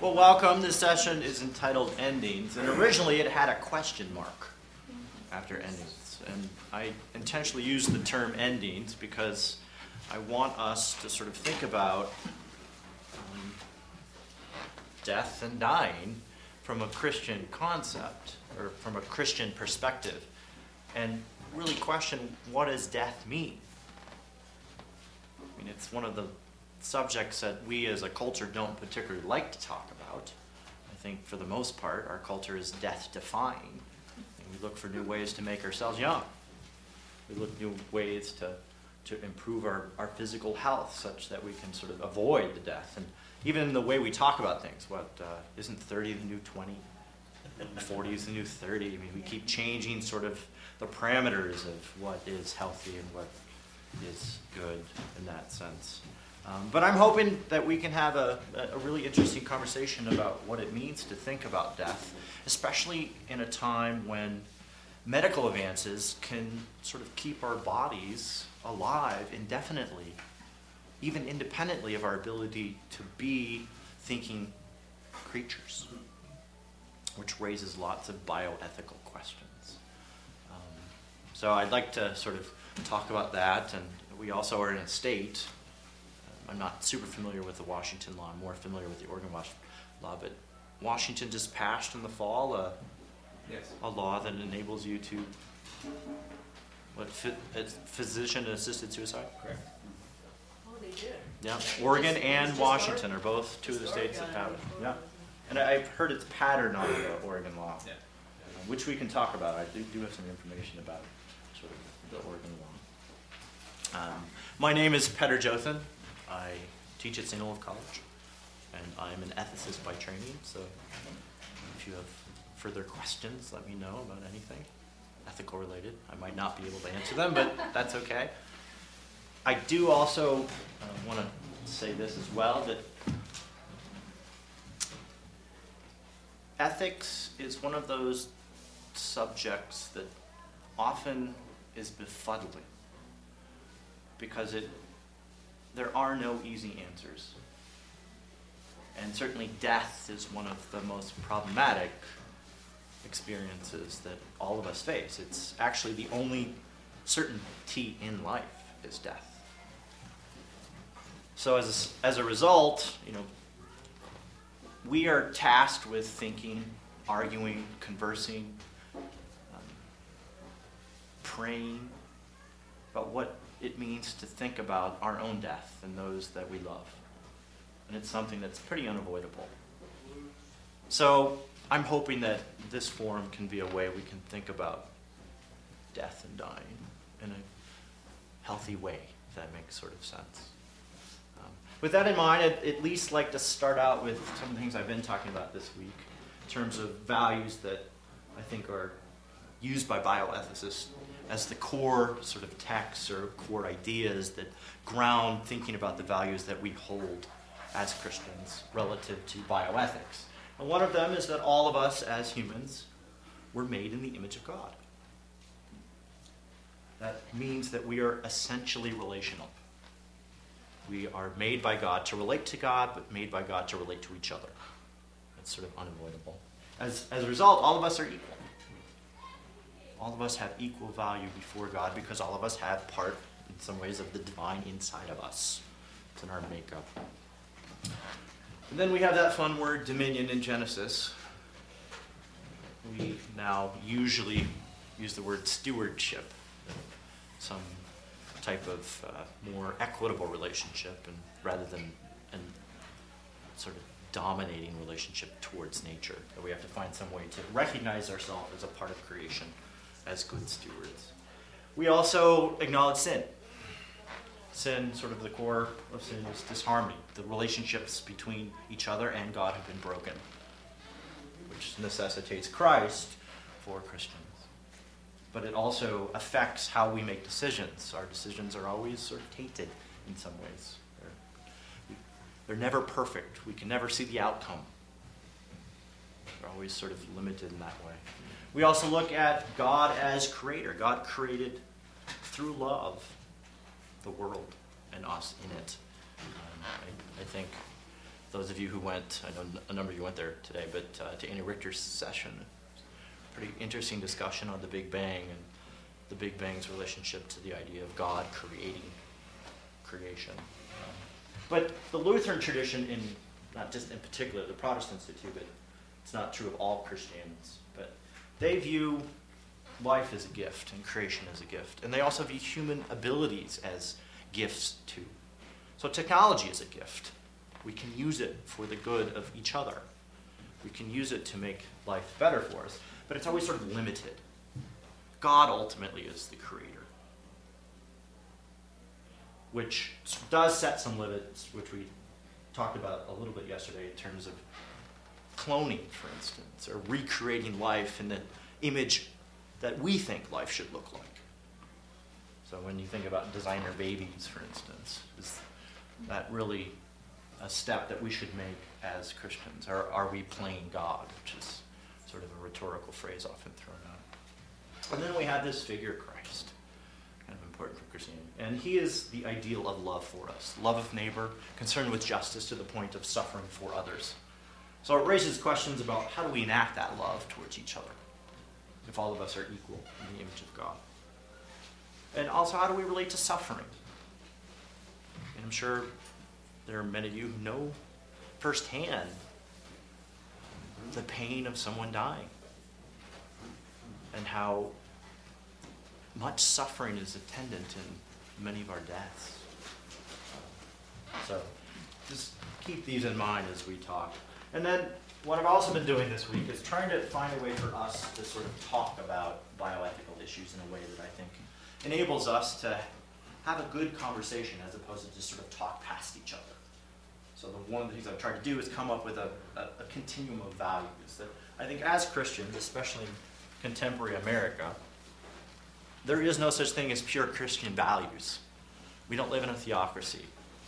Well, welcome. This session is entitled Endings, and originally it had a question mark after endings. And I intentionally used the term endings because I want us to sort of think about death and dying from a Christian concept, or from a Christian perspective, and really question, what does death mean? I mean, it's one of the subjects that we as a culture don't particularly like to talk about. I think for the most part, our culture is death-defying. And we look for new ways to make ourselves young. We look for new ways to improve our physical health such that we can sort of avoid the death. And even in the way we talk about things, isn't 30 the new 20? 40 is the new 30. I mean, we keep changing sort of the parameters of what is healthy and what is good in that sense. But I'm hoping that we can have a really interesting conversation about what it means to think about death, especially in a time when medical advances can sort of keep our bodies alive indefinitely, even independently of our ability to be thinking creatures, which raises lots of bioethical questions. So I'd like to sort of talk about that, and we also are in a state. I'm not super familiar with the Washington law. I'm more familiar with the Oregon law, but Washington just passed in the fall a law that enables you to physician-assisted suicide. Correct. Oh, they did. Yeah, Oregon and Washington are both two of the states that have it. Yeah, and I've heard it's patterned on the Oregon law, which we can talk about. I do have some information about sort of the Oregon law. My name is Petter Jothan. I teach at St. Olaf College, and I'm an ethicist by training, so if you have further questions, let me know about anything ethical related. I might not be able to answer them, but that's okay. I do also want to say this as well, that ethics is one of those subjects that often is befuddling, because there are no easy answers. And certainly death is one of the most problematic experiences that all of us face. It's actually the only certainty in life is death. So as a result, we are tasked with thinking, arguing, conversing, praying about what it means to think about our own death and those that we love. And it's something that's pretty unavoidable. So I'm hoping that this forum can be a way we can think about death and dying in a healthy way, if that makes sort of sense. With that in mind, I'd at least like to start out with some of the things I've been talking about this week in terms of values that I think are used by bioethicists as the core sort of texts or core ideas that ground thinking about the values that we hold as Christians relative to bioethics. And one of them is that all of us as humans were made in the image of God. That means that we are essentially relational. We are made by God to relate to God, but made by God to relate to each other. That's sort of unavoidable. As a result, all of us are equal. All of us have equal value before God because all of us have part, in some ways, of the divine inside of us. It's in our makeup. And then we have that fun word, dominion, in Genesis. We now usually use the word stewardship, some type of more equitable relationship, and rather than a sort of dominating relationship towards nature. That we have to find some way to recognize ourselves as a part of creation, as good stewards. We also acknowledge sin. Sin, sort of the core of sin, is disharmony. The relationships between each other and God have been broken, which necessitates Christ for Christians. But it also affects how we make decisions. Our decisions are always sort of tainted in some ways. They're never perfect. We can never see the outcome. They're always sort of limited in that way. We also look at God as creator. God created through love the world and us in it. I think those of you who went, I know a number of you went there today, but to Annie Richter's session, pretty interesting discussion on the Big Bang and the Big Bang's relationship to the idea of God creating creation. But the Lutheran tradition, not just in particular, the Protestants do too, but it's not true of all Christians, but they view life as a gift and creation as a gift. And they also view human abilities as gifts too. So technology is a gift. We can use it for the good of each other. We can use it to make life better for us, but it's always sort of limited. God ultimately is the creator, which does set some limits, which we talked about a little bit yesterday in terms of cloning, for instance, or recreating life in the image that we think life should look like. So when you think about designer babies, for instance, is that really a step that we should make as Christians? Or are we playing God, which is sort of a rhetorical phrase often thrown out. And then we have this figure, Christ, kind of important for Christianity. And he is the ideal of love for us. Love of neighbor, concern with justice to the point of suffering for others. So it raises questions about how do we enact that love towards each other, if all of us are equal in the image of God. And also, how do we relate to suffering? And I'm sure there are many of you who know firsthand the pain of someone dying and how much suffering is attendant in many of our deaths. So just keep these in mind as we talk. And then what I've also been doing this week is trying to find a way for us to sort of talk about bioethical issues in a way that I think enables us to have a good conversation as opposed to just sort of talk past each other. So one of the things I've tried to do is come up with a continuum of values that I think as Christians, especially in contemporary America, there is no such thing as pure Christian values. We don't live in a theocracy.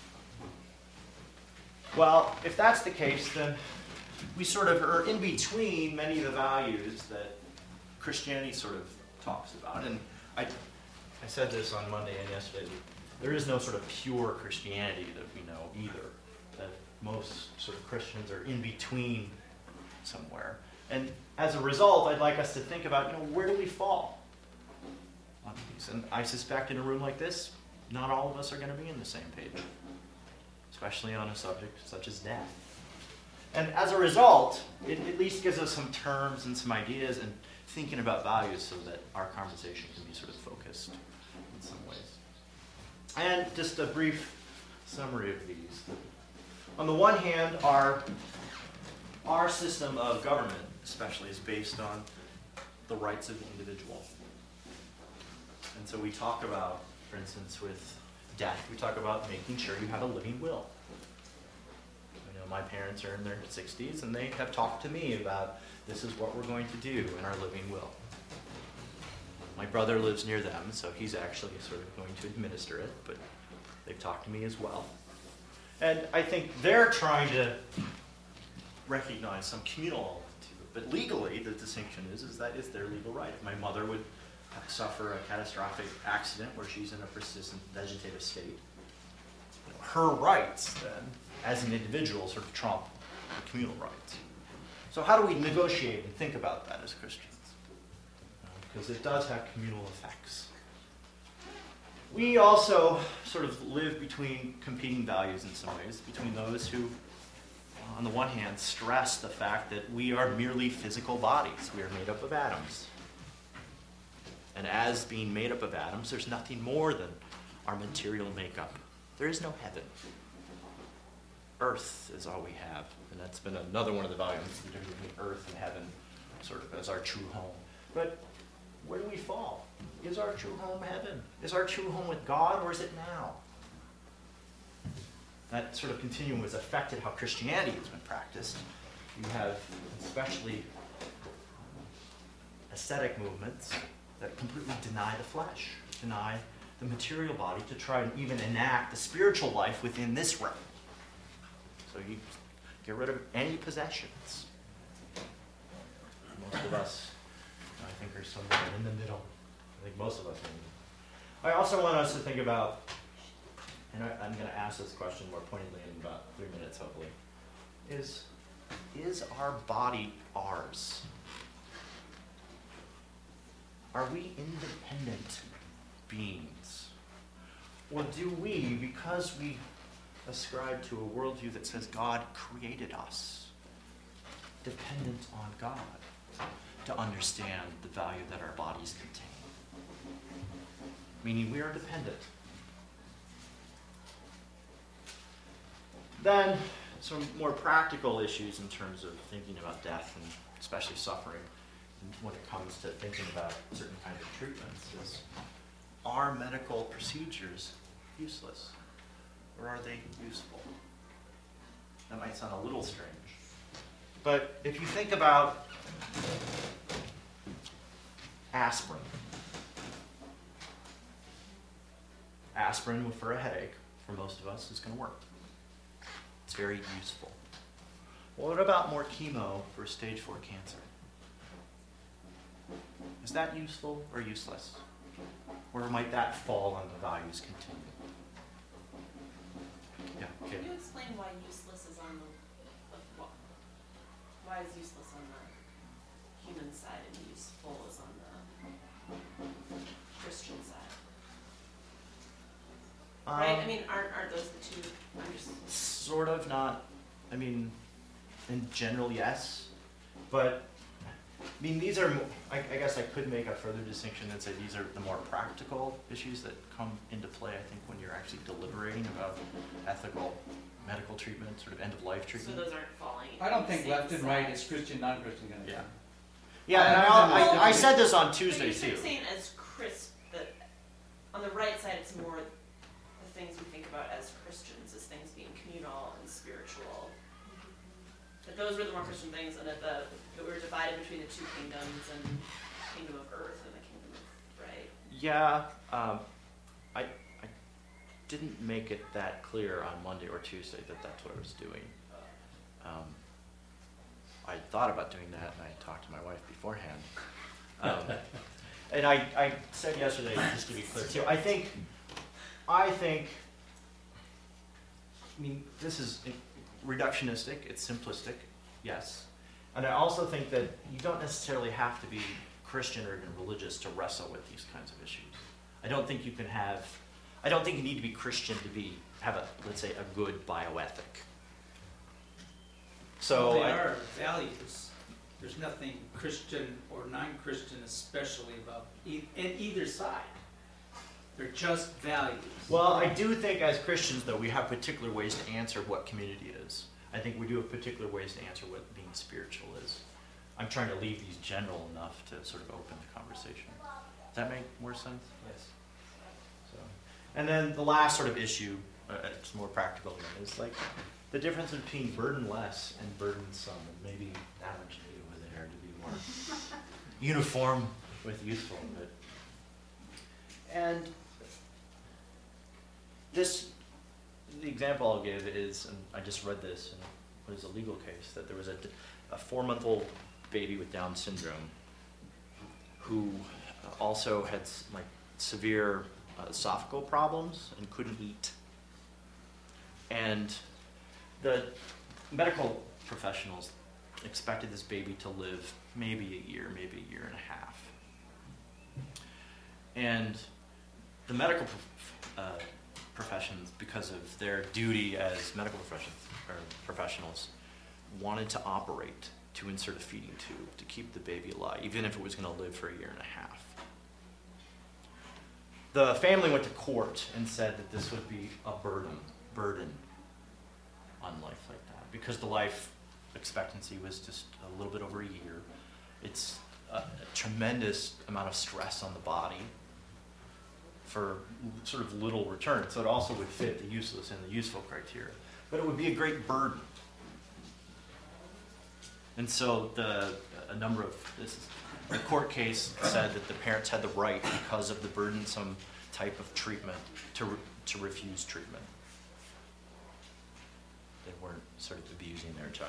Well, if that's the case, then we sort of are in between many of the values that Christianity sort of talks about. And I said this on Monday and yesterday. There is no sort of pure Christianity that we know either. That most sort of Christians are in between somewhere. And as a result, I'd like us to think about, where do we fall on these? And I suspect in a room like this, not all of us are going to be on the same page, especially on a subject such as death. And as a result, it at least gives us some terms and some ideas and thinking about values so that our conversation can be sort of focused in some ways. And just a brief summary of these. On the one hand, our system of government, especially, is based on the rights of the individual. And so we talk about, for instance, with death, we talk about making sure you have a living will. My parents are in their 60s, and they have talked to me about this is what we're going to do in our living will. My brother lives near them, so he's actually sort of going to administer it, but they've talked to me as well. And I think they're trying to recognize some communal element to it. But legally, the distinction is that it's their legal right. If my mother would suffer a catastrophic accident where she's in a persistent vegetative state, her rights then, as an individual, sort of trump the communal rights. So how do we negotiate and think about that as Christians? Because it does have communal effects. We also sort of live between competing values in some ways, between those who, on the one hand, stress the fact that we are merely physical bodies. We are made up of atoms. And as being made up of atoms, there's nothing more than our material makeup. There is no heaven. Earth is all we have. And that's been another one of the values, the difference between earth and heaven, sort of as our true home. But where do we fall? Is our true home heaven? Is our true home with God, or is it now? That sort of continuum has affected how Christianity has been practiced. You have especially ascetic movements that completely deny the flesh, deny the material body to try and even enact the spiritual life within this realm. So you get rid of any possessions. Most of us, I think, are somewhere in the middle. I think most of us are. I also want us to think about, and I'm going to ask this question more pointedly in about 3 minutes, hopefully. is our body ours? Are we independent beings? Or do we, because we ascribe to a worldview that says God created us, dependent on God to understand the value that our bodies contain? Meaning we are dependent. Then some more practical issues in terms of thinking about death and especially suffering when it comes to thinking about certain kinds of treatments is, are medical procedures useless or are they useful? That might sound a little strange. But if you think about aspirin. Aspirin for a headache, for most of us, is going to work. It's very useful. Well, what about more chemo for stage 4 cancer? Is that useful or useless? Or might that fall on the values continuum? Yeah, okay. Can you explain why useless is on the why is useless on the human side and useful is on the Christian side? Right? I mean, aren't those the two? I'm just sort of not. I mean, in general, yes, but I mean, these are. I guess I could make a further distinction and say these are the more practical issues that come into play. I think when you're actually deliberating about ethical medical treatment, sort of end-of-life treatment. So those aren't falling. I don't think left and right is Christian, non-Christian kind of Yeah. thing. Yeah, and I said this on Tuesday So too. you're saying as that on the right side, it's more the things we think about as Christians, as things being communal and spiritual. That those were the more Christian things, and that we were divided between the two kingdoms, and the kingdom of earth and the kingdom of right. Yeah, I didn't make it that clear on Monday or Tuesday that that's what I was doing. I thought about doing that, and I talked to my wife beforehand. And I said yesterday, just to be clear too, I think, I mean, this is reductionistic, it's simplistic, yes. And I also think that you don't necessarily have to be Christian or even religious to wrestle with these kinds of issues. I don't think you need to be Christian to have let's say, a good bioethic. So Well, they are values. There's nothing Christian or non-Christian especially about in either side. They're just values. Well, I do think as Christians, though, we have particular ways to answer what community is. I think we do have particular ways to answer what being spiritual is. I'm trying to leave these general enough to sort of open the conversation. Does that make more sense? Yes. So, and then the last sort of issue, it's more practical again, is like the difference between burdenless and burdensome, and maybe that much need over there to be more uniform with useful. And the example I'll give is, and I just read this in what is a legal case, that there was a 4-month-old baby with Down syndrome who also had like severe esophageal problems and couldn't eat. And the medical professionals expected this baby to live maybe a year and a half. And the medical professions, because of their duty as medical professionals, wanted to operate to insert a feeding tube to keep the baby alive, even if it was going to live for a year and a half. The family went to court and said that this would be a burden on life like that, because the life expectancy was just a little bit over a year. It's a tremendous amount of stress on the body for sort of little return. So it also would fit the useless and the useful criteria. But it would be a great burden. And so the court case said that the parents had the right, because of the burdensome type of treatment, to refuse treatment. They weren't sort of abusing their child.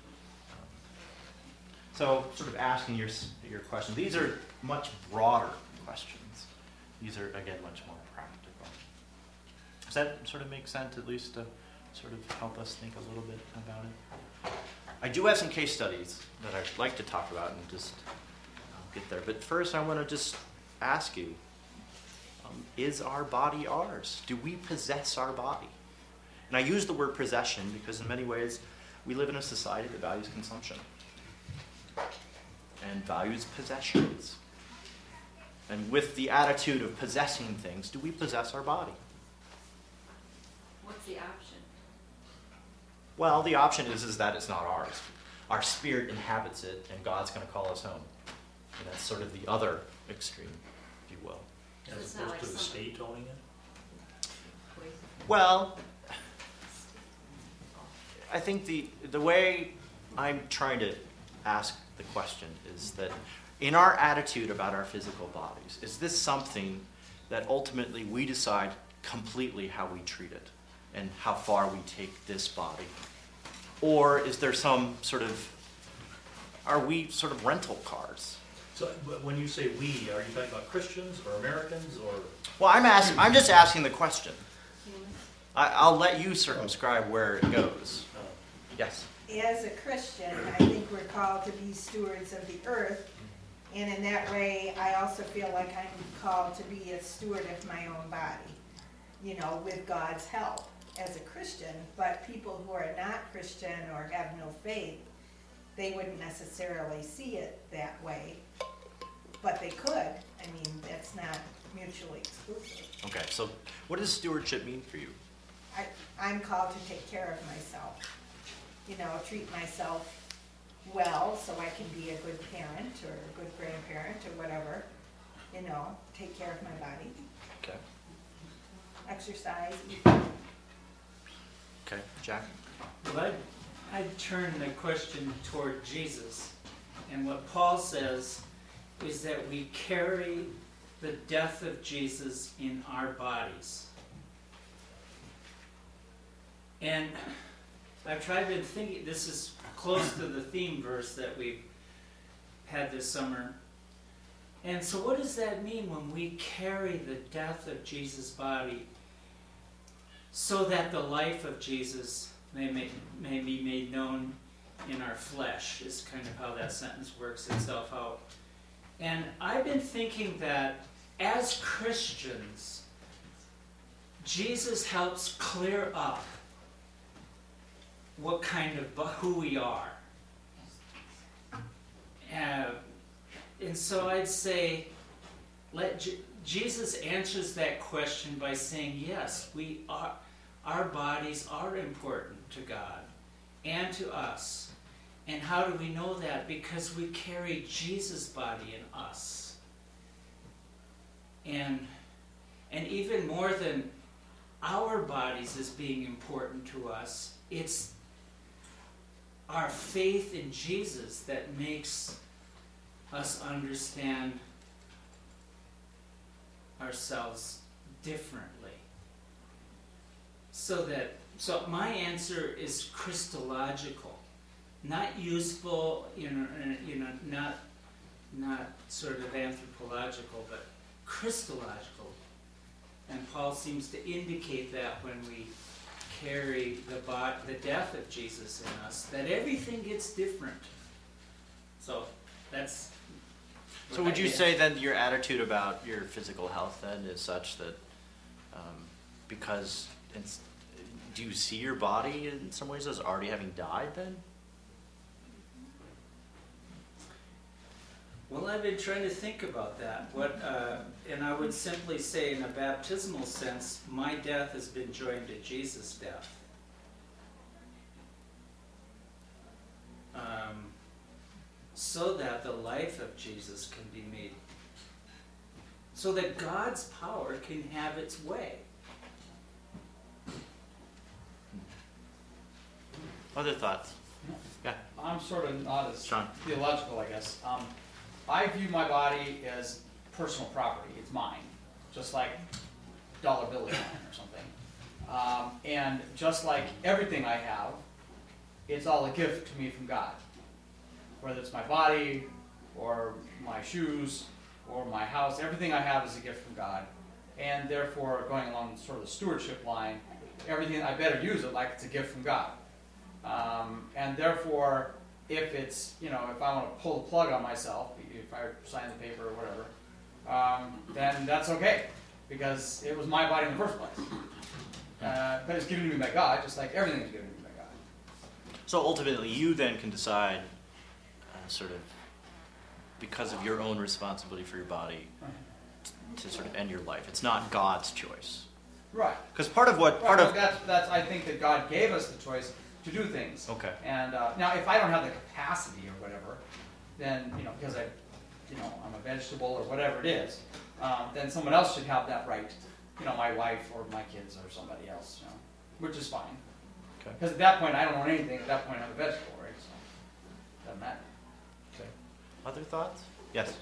So sort of asking your question. These are much broader questions. These are, again, much more practical. Does that sort of make sense, at least sort of help us think a little bit about it? I do have some case studies that I'd like to talk about and just get there. But first, I want to just ask you, is our body ours? Do we possess our body? And I use the word possession because in many ways, we live in a society that values consumption and values possessions. And with the attitude of possessing things, do we possess our body? What's the option? Well, the option is that it's not ours. Our spirit inhabits it, and God's going to call us home. And that's sort of the other extreme, if you will. So As it's not opposed like to the somebody- state owning it? Well, I think the way I'm trying to ask the question is that in our attitude about our physical bodies, is this something that ultimately we decide completely how we treat it and how far we take this body? Or is there some sort of, are we sort of rental cars? So, but when you say we, are you talking about Christians or Americans or? Well, I'm just asking the question. I'll let you circumscribe where it goes. Yes. As a Christian, I think we're called to be stewards of the earth, and in that way, I also feel like I'm called to be a steward of my own body, with God's help as a Christian. But people who are not Christian or have no faith, they wouldn't necessarily see it that way, but they could. I mean, that's not mutually exclusive. Okay, so what does stewardship mean for you? I'm called to take care of myself, treat myself well so I can be a good parent or a good grandparent or whatever, take care of my body, Okay. exercise, eat. Okay, Jack? Well, I'd turn the question toward Jesus. And what Paul says is that we carry the death of Jesus in our bodies. And I've tried to think, this is close to the theme verse that we've had this summer. And so what does that mean when we carry the death of Jesus' body so that the life of Jesus may be made known in our flesh, is kind of how that sentence works itself out. And I've been thinking that as Christians, Jesus helps clear up what kind of who we are. And so I'd say, Jesus answers that question by saying, yes, our bodies are important to God and to us. And how do we know that? Because we carry Jesus' body in us. And even more than our bodies as being important to us, it's our faith in Jesus that makes us understand ourselves differently. So my answer is Christological, not useful, not sort of anthropological, but Christological. And Paul seems to indicate that when we carry the death of Jesus in us, that everything gets different. So that's. So would you say then your attitude about your physical health then is such that because do you see your body in some ways as already having died then? Well, I've been trying to think about that. And I would simply say, in a baptismal sense, my death has been joined to Jesus' death. So that the life of Jesus can be made, so that God's power can have its way. Other thoughts? Yeah. I'm sort of not as Sean. theological, I guess. I view my body as personal property. It's mine, just like dollar bill is mine or something. And just like everything I have, it's all a gift to me from God. Whether it's my body or my shoes or my house, everything I have is a gift from God. And therefore, going along sort of the stewardship line, everything, I better use it like it's a gift from God. And therefore, if it's, if I want to pull the plug on myself, if I sign the paper or whatever, then that's okay, because it was my body in the first place. But it's given to me by God, just like everything is given to me by God. So ultimately, you then can decide, sort of, because of your own responsibility for your body, to sort of end your life. It's not God's choice. Right. Because part of that's I think that God gave us the choice to do things. Okay. And now, if I don't have the capacity or whatever, then because I'm a vegetable or whatever it is, then someone else should have that right. My wife or my kids or somebody else, which is fine. Okay. Because at that point, I don't own anything. At that point, I'm a vegetable, right? So doesn't matter. Okay. Other thoughts? Yes.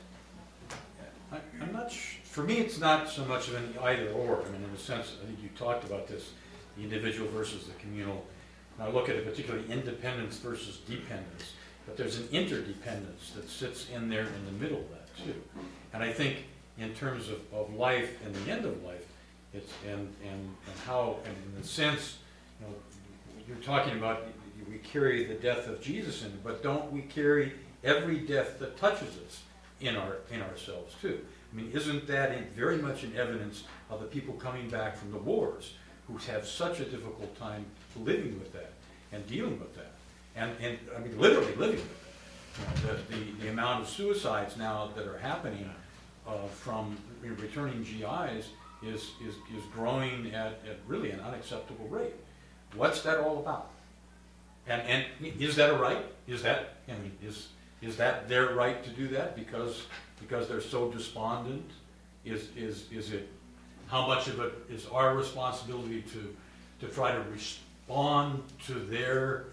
I'm not for me, it's not so much of an either or. I mean, in a sense, I think you talked about this, the individual versus the communal. And I look at it particularly independence versus dependence. But there's an interdependence that sits in there in the middle of that, too. And I think in terms of life and the end of life, it's and how, and in the sense, you're talking about we carry the death of Jesus in, but don't we carry every death that touches us in ourselves too? I mean, isn't that very much in evidence of the people coming back from the wars who have such a difficult time living with that and dealing with that, and I mean literally living with it. The amount of suicides now that are happening from returning GIs is growing at really an unacceptable rate. What's that all about? And is that a right? Is that their right to do that because they're so despondent? Is it, how much of it is our responsibility to try to respond to their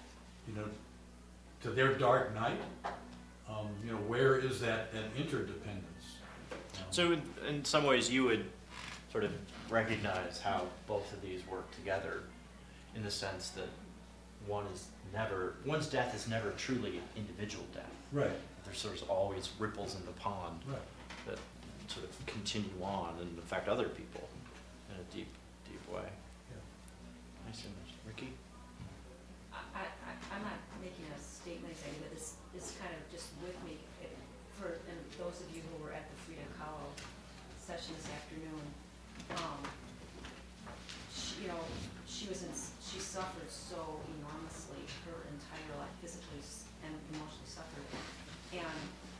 dark night? Where is that interdependence? So in some ways you would sort of recognize how both of these work together, in the sense that one's death is never truly an individual death. Right. There's sort of always ripples in the pond that sort of continue on and affect other people in a deep, deep way. Yeah. Nice image. Ricky? I'm not making a statement exactly, but this is kind of just with me. And those of you who were at the Frida Kahlo session this afternoon, she suffered so enormously her entire life, physically and emotionally suffered. And,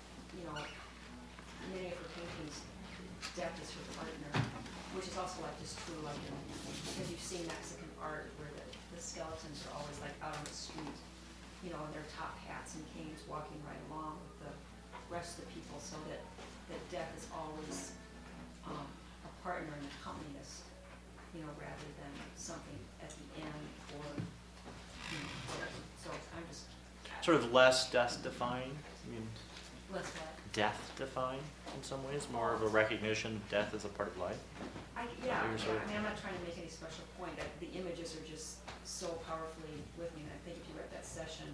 many of her paintings, death is her partner, which is also just true, because you've seen Mexican art where the skeletons are always out on the street, in their top hats and canes, walking right along with the rest of the people, so that death is always a partner and accompanist, rather than something at the end or whatever. So I'm just Sort of less death-defying? I mean, less what? death-defying in some ways? More of a recognition of death as a part of life? I'm not trying to make any special point. The images are just so powerfully with me, and I think if you were at that session,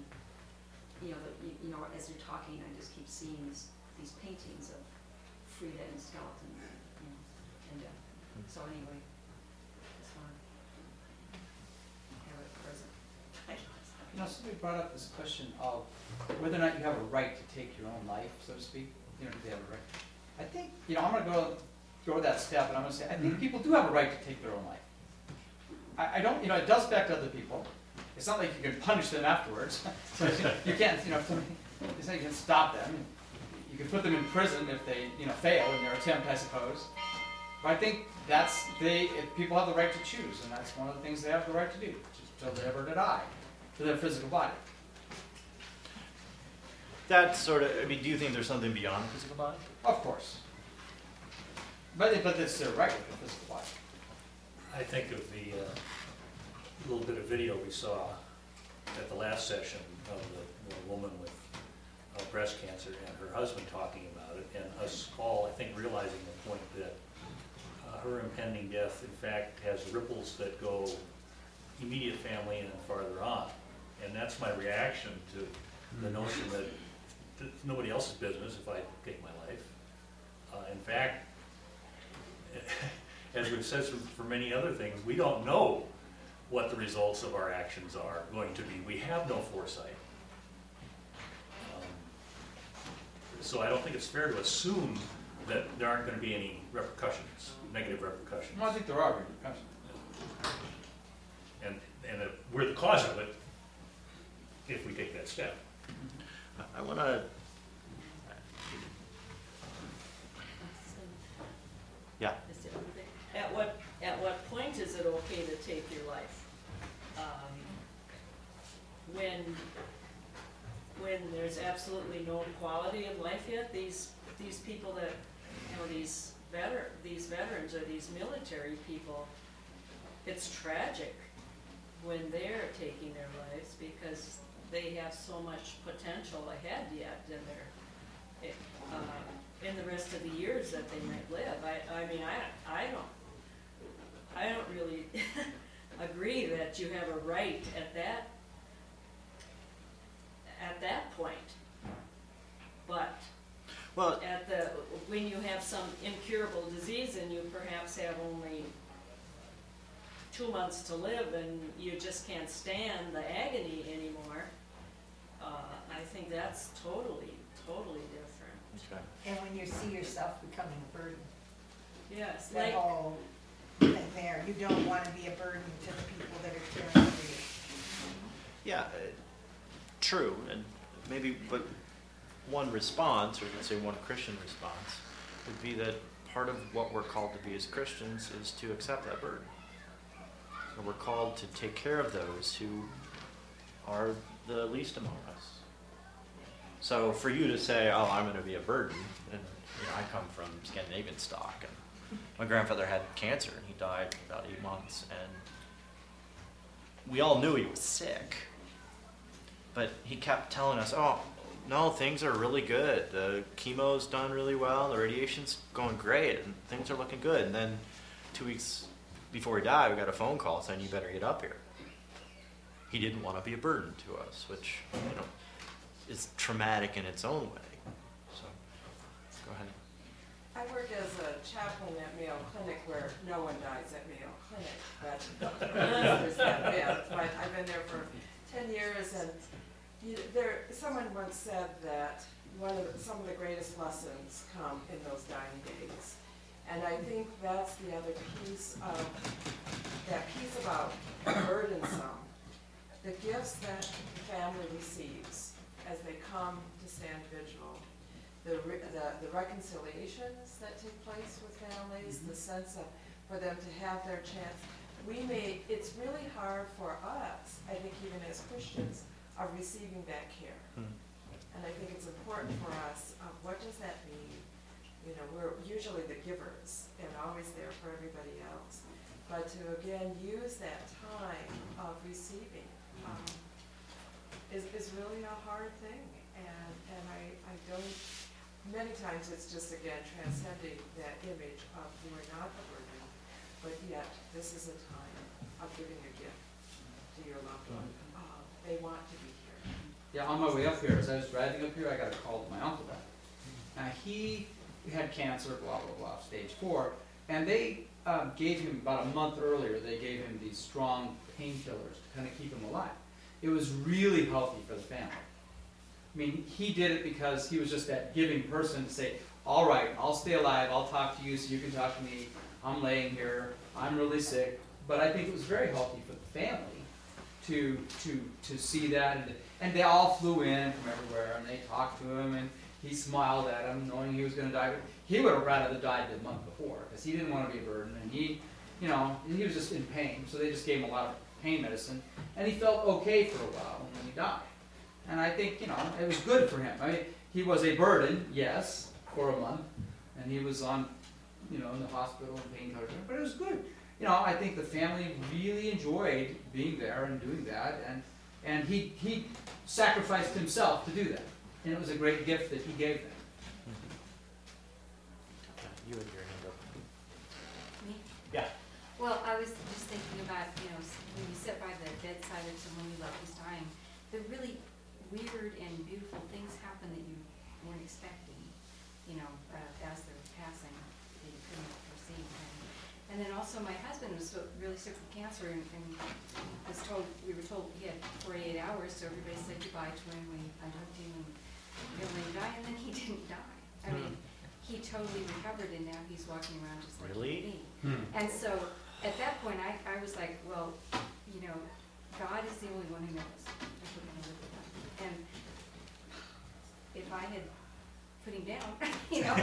as you're talking, I just keep seeing these paintings of Frida and skeleton, and death. So anyway, just want to have it present. Somebody brought up this question of whether or not you have a right to take your own life, so to speak. Do they have a right? I think, I'm going to go that step, and I'm going to say, I think people do have a right to take their own life. I don't, it does affect other people. It's not like you can punish them afterwards. So you can't, it's not you can stop them. You can put them in prison if they, fail in their attempt, I suppose. But I think people have the right to choose, and that's one of the things they have the right to do, until they ever die to their physical body. That sort of, do you think there's something beyond the physical body? Of course. But it's their right with the physical body. I think of the little bit of video we saw at the last session of the woman with breast cancer and her husband talking about it, and us all, I think, realizing the point that her impending death, in fact, has ripples that go immediate family and farther on. And that's my reaction to the notion that it's nobody else's business if I take my life. In fact, as we've said for many other things, we don't know what the results of our actions are going to be. We have no foresight. So I don't think it's fair to assume that there aren't going to be any repercussions, negative repercussions. Well, I think there are repercussions. And that we're the cause of it if we take that step. I want to, yeah. At what point is it okay to take your life? When there's absolutely no quality in life yet, these people that, these veterans or these military people, it's tragic when they're taking their lives because they have so much potential ahead yet in the rest of the years that they might live. I don't really agree that you have a right at that point. But Well, when you have some incurable disease and you perhaps have only 2 months to live and you just can't stand the agony anymore, I think that's totally different. okay. And when you see yourself becoming a burden, Yes, that like, whole thing there, you don't want to be a burden to the people that are caring for you. Yeah, true, and maybe, but one response, or let's say one Christian response, would be that part of what we're called to be as Christians is to accept that burden. So we're called to take care of those who are the least among us. So for you to say, oh, I'm going to be a burden, and I come from Scandinavian stock, and my grandfather had cancer, and he died about 8 months, and we all knew he was sick, but he kept telling us, oh, no, things are really good. The chemo's done really well, the radiation's going great, and things are looking good. And then 2 weeks before he died, we got a phone call saying, you better get up here. He didn't want to be a burden to us, which, is traumatic in its own way. So, go ahead. I work as a chaplain at Mayo Clinic where no one dies at Mayo Clinic, but there's that bad. But I've been there for 10 years, and someone once said that some of the greatest lessons come in those dying days. And I think that's the other piece about burdensome. The gifts that the family receives as they come to stand vigil, the reconciliations that take place with families, the sense of for them to have their chance. It's really hard for us, I think even as Christians, of receiving that care. And I think it's important for us, what does that mean? We're usually the givers and always there for everybody else. But to again use that time of receiving is really a hard thing. And I don't, many times it's just again transcending that image of you are not a burden, but yet this is a time of giving a gift to your loved one. They want to be here. Yeah, on my way up here, as I was driving up here, I got a call to my uncle back. He had cancer, blah, blah, blah, stage 4, and they gave him, about a month earlier, they gave him these strong painkillers to kind of keep him alive. It was really healthy for the family. I mean, he did it because he was just that giving person to say, all right, I'll stay alive, I'll talk to you so you can talk to me, I'm laying here, I'm really sick. But I think it was very healthy for the family to see that, and they all flew in from everywhere, and they talked to him, and he smiled at him, knowing he was going to die. He would have rather died the month before, because he didn't want to be a burden, and he was just in pain, so they just gave him a lot of pain medicine, and he felt okay for a while, and then he died. And I think, it was good for him. I mean, he was a burden, yes, for a month, and he was on, in the hospital and painkillers, but it was good. I think the family really enjoyed being there and doing that, and he sacrificed himself to do that. And it was a great gift that he gave them. You had your hand up. Me? Yeah. Well, I was just thinking about, when you sit by the bedside of someone you love who's dying, the really weird and beautiful things happen that you weren't expecting, as they're passing, that you couldn't foresee. And then also my husband was really sick with cancer and we were told he had 48 hours, so everybody said goodbye to him. We unhooked him and when he died, and then he didn't die. I mean, he totally recovered and now he's walking around just like me. And so at that point I was like, well, you know, God is the only one who knows if we're going to live with him. And if I had put him down, you know.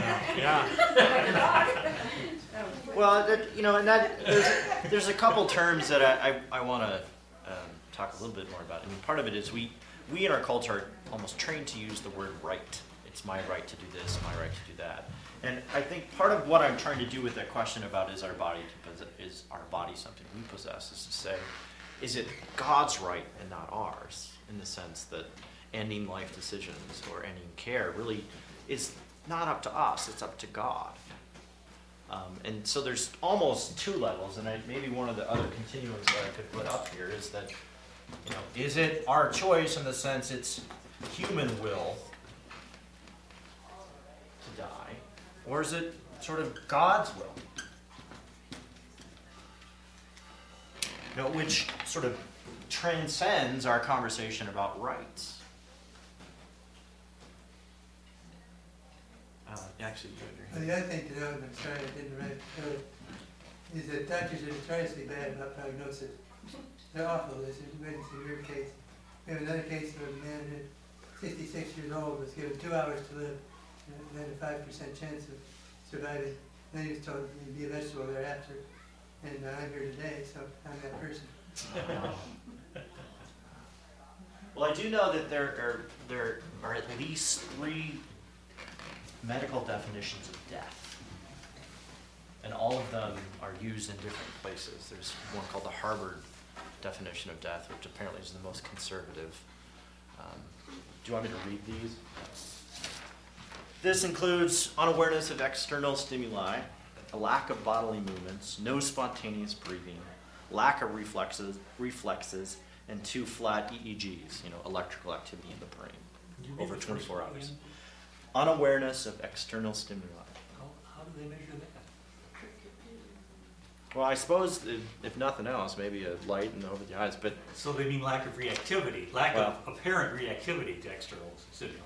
Well, there's a couple terms that I want to talk a little bit more about. I mean, part of it is we in our culture are almost trained to use the word right. It's my right to do this, my right to do that. And I think part of what I'm trying to do with that question about is our body something we possess, is to say, is it God's right and not ours, in the sense that ending life decisions or ending care really is not up to us, it's up to God. And so there's almost two levels, and maybe one of the other continuums that I could put up here is that, you know, is it our choice in the sense it's human will to die, or is it sort of God's will? You know, which sort of transcends our conversation about rights. Actually, the other thing to know, and I'm sorry I didn't write it earlier, is that doctors are notoriously bad about prognosis. They're awful. As you witnessed in your case, we have another case of a man who, 66 years old, was given 2 hours to live, and then a 5% chance of surviving. And then he was told he'd be a vegetable thereafter. And I'm here today, so I'm that person. Well, I do know that there are at least 3 medical definitions of death, and all of them are used in different places. There's one called the Harvard definition of death, which apparently is the most conservative. Do you want me to read these? This includes unawareness of external stimuli, a lack of bodily movements, no spontaneous breathing, lack of reflexes, and 2 flat EEGs, electrical activity in the brain, over 24 hours. Unawareness of external stimuli. How do they measure that? Well, I suppose if nothing else, maybe a light over the eyes, but... So they mean lack of reactivity, lack of apparent reactivity to external stimuli.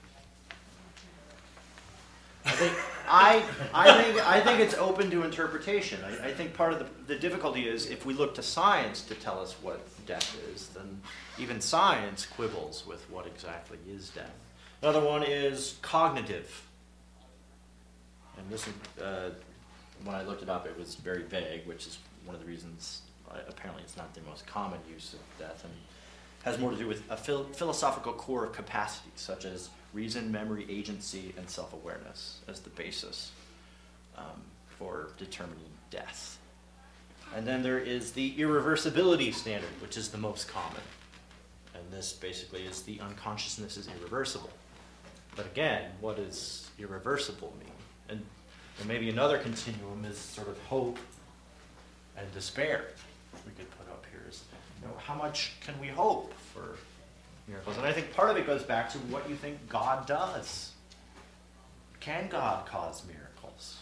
I think it's open to interpretation. I think part of the difficulty is if we look to science to tell us what death is, then even science quibbles with what exactly is death. Another one is cognitive. And this, when I looked it up, it was very vague, which is one of the reasons apparently it's not the most common use of death, and has more to do with a philosophical core of capacities, such as reason, memory, agency, and self-awareness as the basis for determining death. And then there is the irreversibility standard, which is the most common. And this basically is the unconsciousness is irreversible. But again, what does irreversible mean? And maybe another continuum is sort of hope and despair. We could put up here is, how much can we hope for miracles? And I think part of it goes back to what you think God does. Can God cause miracles?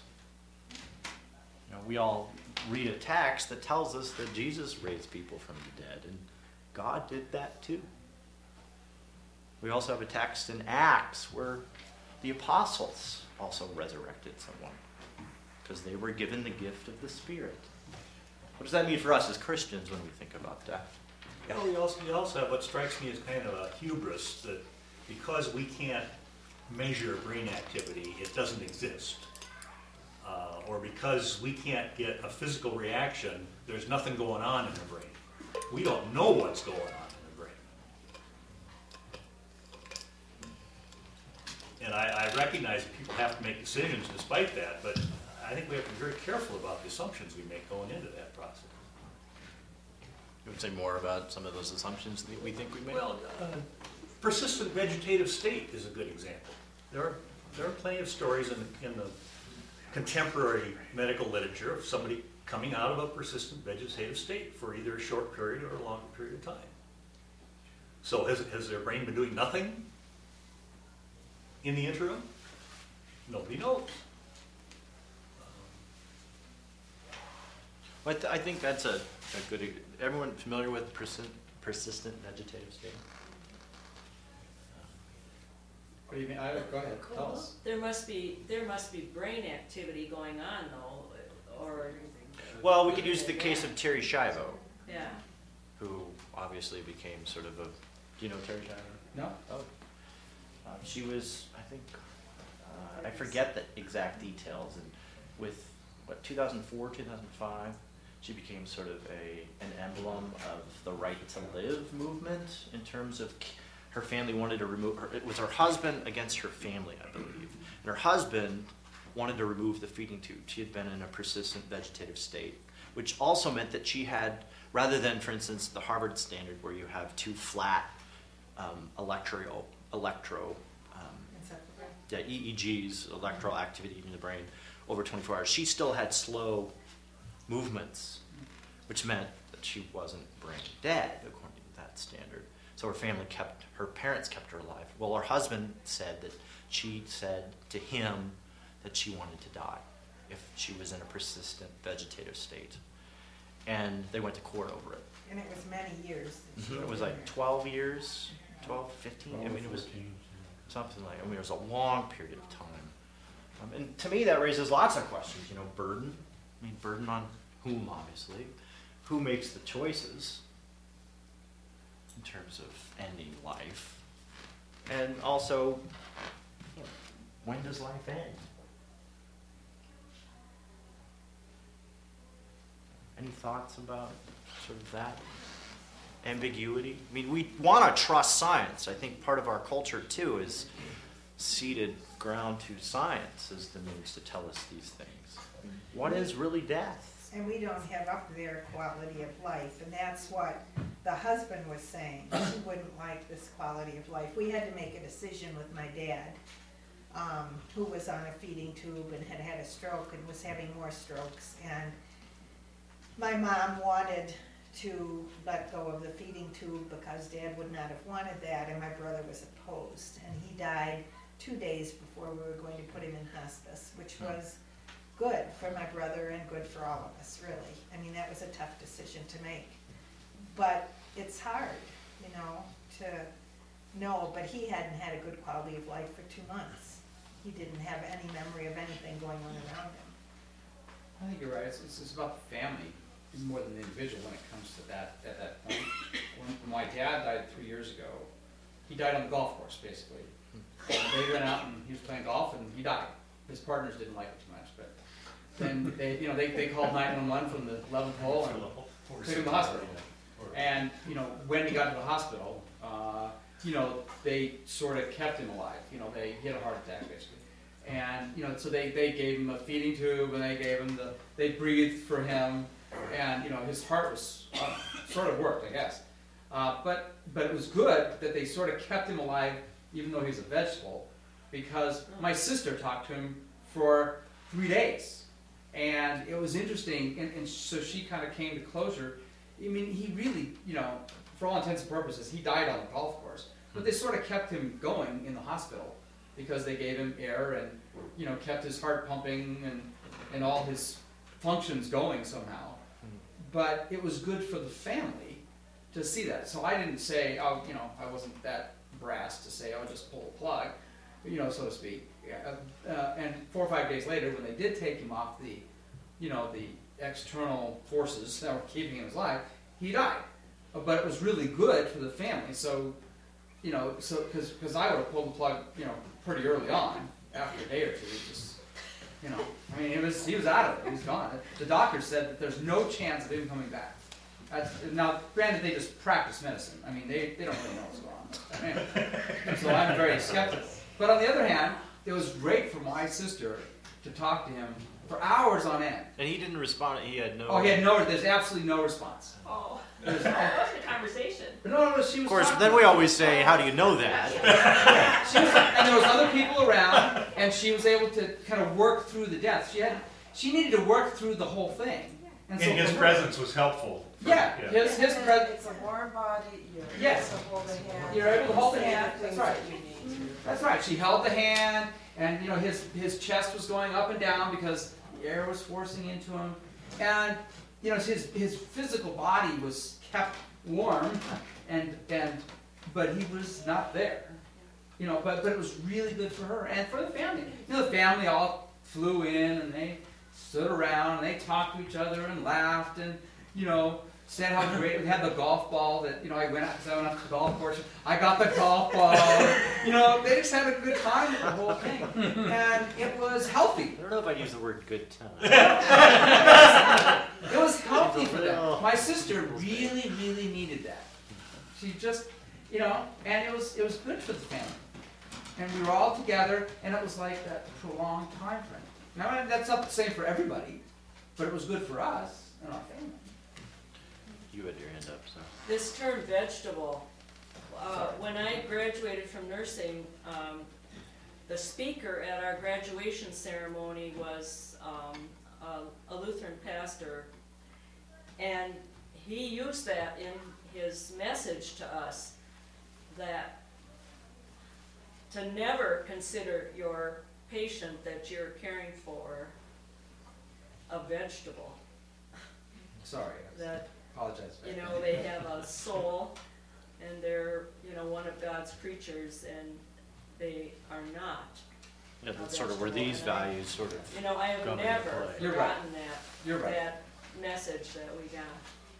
We all read a text that tells us that Jesus raised people from the dead, and God did that too. We also have a text in Acts where the apostles also resurrected someone because they were given the gift of the Spirit. What does that mean for us as Christians when we think about death? Well, you also have what strikes me as kind of a hubris, that because we can't measure brain activity, it doesn't exist. Or because we can't get a physical reaction, there's nothing going on in the brain. We don't know what's going on in the brain. And I recognize that people have to make decisions despite that, but I think we have to be very careful about the assumptions we make going into that process. You would say more about some of those assumptions that we think we make? Well, persistent vegetative state is a good example. There are plenty of stories in the contemporary medical literature of somebody coming out of a persistent vegetative state for either a short period or a longer period of time. So has their brain been doing nothing in the interim? Nobody knows. But I think that's a good, everyone familiar with persistent vegetative state? What do you mean? Go ahead, tell us. There must be brain activity going on though, or. Well, we could use the case of Terri Schiavo, Yeah. who obviously became sort of a, do you know Terri Schiavo? No? Oh. She was, I think, I forget the exact details, and with, 2004, 2005, she became sort of an emblem of the right to live movement in terms of her family wanted to remove her. It was her husband against her family, I believe. And her husband wanted to remove the feeding tube. She had been in a persistent vegetative state, which also meant that she had, rather than, for instance, the Harvard standard where you have two flat EEGs, electrical activity in the brain, over 24 hours. She still had slow movements, which meant that she wasn't brain dead, according to that standard. So her parents kept her alive. Well, her husband said that she said to him that she wanted to die if she was in a persistent vegetative state. And they went to court over it. And it was many years. that she It was lived like there. 12 years, 12, 15. I mean, it was something like, it was a long period of time. And to me, that raises lots of questions. Burden. I mean, burden on whom, obviously? Who makes the choices in terms of ending life? And also, when does life end? Any thoughts about sort of that ambiguity? I mean, we want to trust science. I think part of our culture, too, is ceded ground to science as the means to tell us these things. What is really death? And we don't have up there quality of life, and that's what the husband was saying. He wouldn't like this quality of life. We had to make a decision with my dad, who was on a feeding tube and had had a stroke and was having more strokes. And my mom wanted to let go of the feeding tube because Dad would not have wanted that, and my brother was opposed. And he died 2 days before we were going to put him in hospice, which was good for my brother and good for all of us, really. I mean, that was a tough decision to make. But it's hard, to know. But he hadn't had a good quality of life for 2 months. He didn't have any memory of anything going on around him. I think you're right. It's about the family more than the individual when it comes to that, at that point. When my dad died 3 years ago, he died on the golf course, basically. They went out and he was playing golf and he died. His partners didn't like it too much, but then they called 911 from the 11th hole and took him to the hospital. And when he got to the hospital, they sort of kept him alive. He had a heart attack basically. And so they gave him a feeding tube and they breathed for him, and his heart was sort of worked, I guess. But it was good that they sort of kept him alive even though he was a vegetable, because my sister talked to him for 3 days. And it was interesting, and so she kind of came to closure. I mean, he really, for all intents and purposes, he died on the golf course. But they sort of kept him going in the hospital because they gave him air and, kept his heart pumping and all his functions going somehow. But it was good for the family to see that. So I didn't say, I wasn't that brass to say, just pull the plug, so to speak. And 4 or 5 days later, when they did take him off the external forces that were keeping him alive, he died. But it was really good for the family. So, because I would have pulled the plug, pretty early on, after a day or two. Just, he was out of it. He was gone. The doctor said that there's no chance of him coming back. Now, granted, they just practice medicine. I mean, they don't really know what's going on. So I'm very skeptical. But on the other hand, it was great for my sister to talk to him for hours on end. And he didn't respond. He had no... Oh, he had no... There's absolutely no response. Oh. That wasn't a conversation. But no, she was... Of course, then we always say, how do you know that? And there was other people around, and she was able to kind of work through the death. She needed to work through the whole thing. And so his presence was helpful. Yeah, his presence... It's a warm body, you're yes. able to hold the hand. You're able to hold the hand, that's Things right. that you need to. That's right. She held the hand, and his chest was going up and down because the air was forcing into him. And you know, his physical body was kept warm, but he was not there. You know, but it was really good for her and for the family. You know, the family all flew in and they stood around and they talked to each other and laughed and, you know, said how great we had the golf ball that, you know, I went up to the golf course. I got the golf ball. You know, they just had a good time with the whole thing. And it was healthy. I don't know if I'd use the word good time. It was healthy for them. My sister really, really needed that. She just, you know, and it was good for the family. And we were all together, and it was like that prolonged time frame. Now, that's not the same for everybody, but it was good for us and our family. You had your hand up, so. This term vegetable, when I graduated from nursing, the speaker at our graduation ceremony was a Lutheran pastor, and he used that in his message to us, that to never consider your patient that you're caring for a vegetable. Sorry, That, apologize. you know, they have a soul and they're, you know, one of God's creatures, and they are not. Yeah, that's sort of where these values sort of. You know, I have come into never play. You're right. forgotten that, You're right. that message that we got.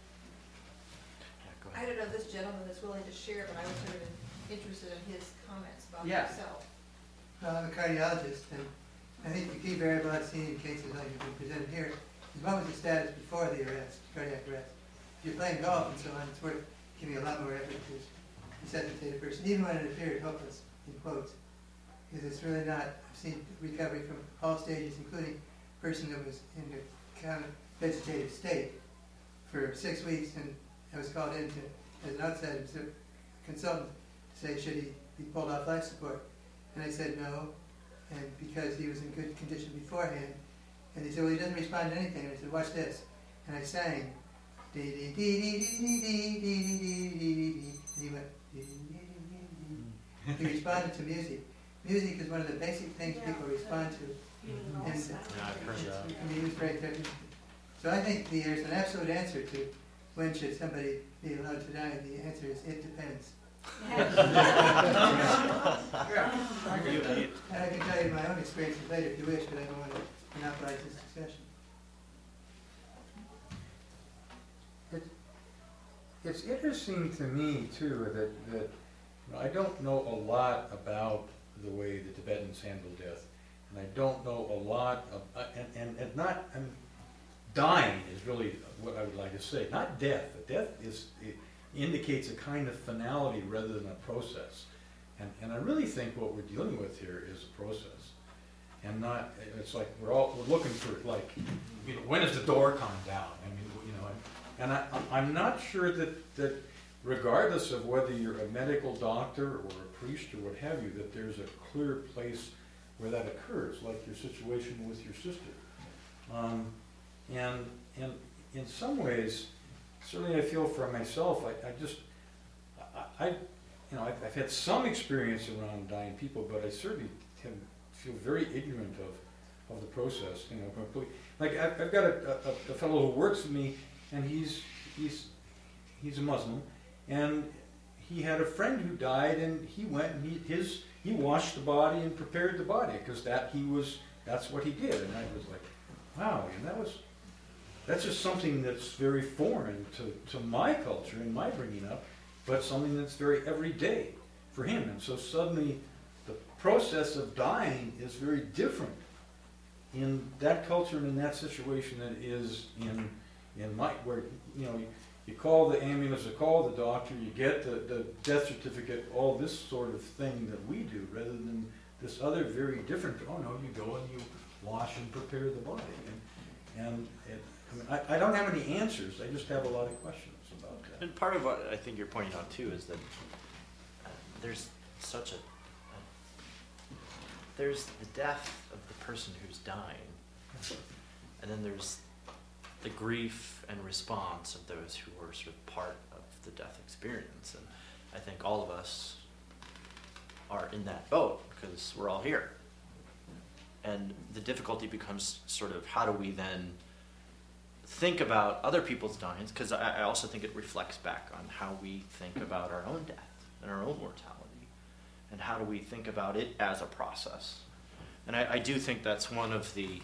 Yeah, go I ahead. don't know this gentleman is willing to share, but I was sort of interested in his comments about Yeah. himself. I'm a cardiologist, and I think the key variable I've seen in cases like have been presented here is what was the status before the arrest, cardiac arrest. If you're playing golf and so on, it's worth giving a lot more effort to resuscitate a person, even when it appeared hopeless, in quotes. Because it's really not, I've seen recovery from all stages, including a person that was in a kind of vegetative state for 6 weeks, and I was called in to, as an outside consultant, to say, should he be pulled off life support? And I said no, and because he was in good condition beforehand. And they said, well, he doesn't respond to anything. And I said, watch this. And I sang, dee dee dee dee dee dee dee dee dee dee dee, and he went, dee dee dee dee dee. He responded to music. Music is one of the basic things people respond to. And Yeah, I've heard that. and he was very technical. So I think there's an absolute answer to when should somebody be allowed to die, and the answer is it depends. Yeah. And I can tell you my own experiences later if you wish, but I don't want to monopolize this discussion. It's interesting to me too that you know, I don't know a lot about the way the Tibetans handle death, and I don't know a lot of, and not, I mean, dying is really what I would like to say, not death. Death indicates a kind of finality rather than a process, and I really think what we're dealing with here is a process, and not, it's like we're looking for, like, you know, when does the door come down? I mean, you know, and I'm not sure that regardless of whether you're a medical doctor or a priest or what have you, that there's a clear place where that occurs, like your situation with your sister. And in some ways, certainly I feel for myself, I've had some experience around dying people, but I certainly feel very ignorant of the process, you know, completely. Like I've got a fellow who works with me, and he's a Muslim, and he had a friend who died, and he went and he washed the body and prepared the body because that's what he did, and I was like, wow, and that's just something that's very foreign to my culture and my bringing up, but something that's very everyday for him, and so suddenly the process of dying is very different in that culture and in that situation than it is in my, where, you know, you call the ambulance, you call the doctor, you get the death certificate, all this sort of thing that we do, rather than this other very different, oh no, you go and you wash and prepare the body. I don't have any answers, I just have a lot of questions about that. And part of what I think you're pointing out too is that there's there's the death of the person who's dying, and then there's the grief and response of those who are sort of part of the death experience. And I think all of us are in that boat because we're all here. And the difficulty becomes sort of how do we then think about other people's dyings, because I also think it reflects back on how we think about our own death and our own mortality, and how do we think about it as a process. And I do think that's one of the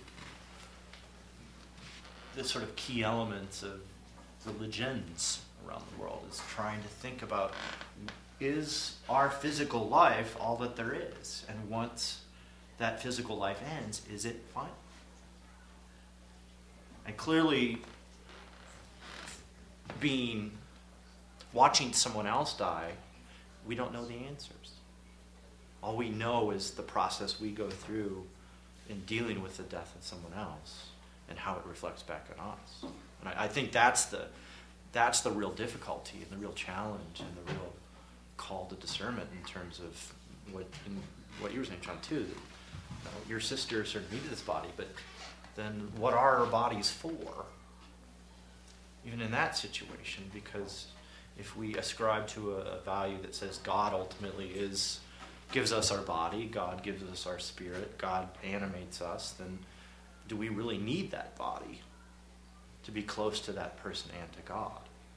sort of key elements of religions around the world, is trying to think about, is our physical life all that there is? And once that physical life ends, is it final? And clearly, watching someone else die, we don't know the answers. All we know is the process we go through in dealing with the death of someone else and how it reflects back on us. And I think that's the real difficulty and the real challenge and the real call to discernment in terms of what you were saying, John, too. That, your sister sort of needed this body, but then what are our bodies for? Even in that situation, because if we ascribe to a value that says God ultimately gives us our body, God gives us our spirit, God animates us, then do we really need that body to be close to that person and to God?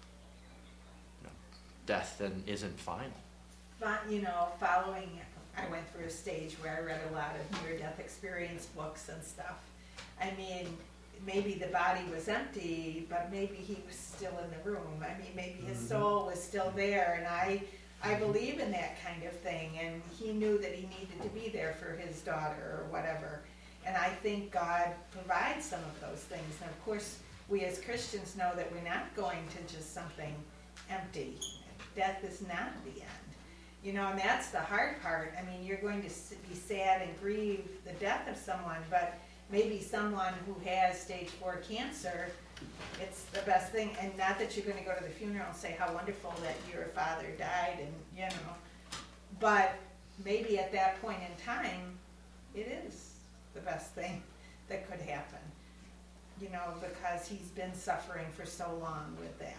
Death then isn't final. But, I went through a stage where I read a lot of near-death experience books and stuff. I mean, maybe the body was empty, but maybe he was still in the room. I mean, maybe his soul was still there, and I believe in that kind of thing, and he knew that he needed to be there for his daughter or whatever. And I think God provides some of those things. And of course, we as Christians know that we're not going to just something empty. Death is not the end. And that's the hard part. I mean, you're going to be sad and grieve the death of someone, but maybe someone who has stage 4 cancer, it's the best thing. And not that you're going to go to the funeral and say how wonderful that your father died, and but maybe at that point in time, it is the best thing that could happen, because he's been suffering for so long with that.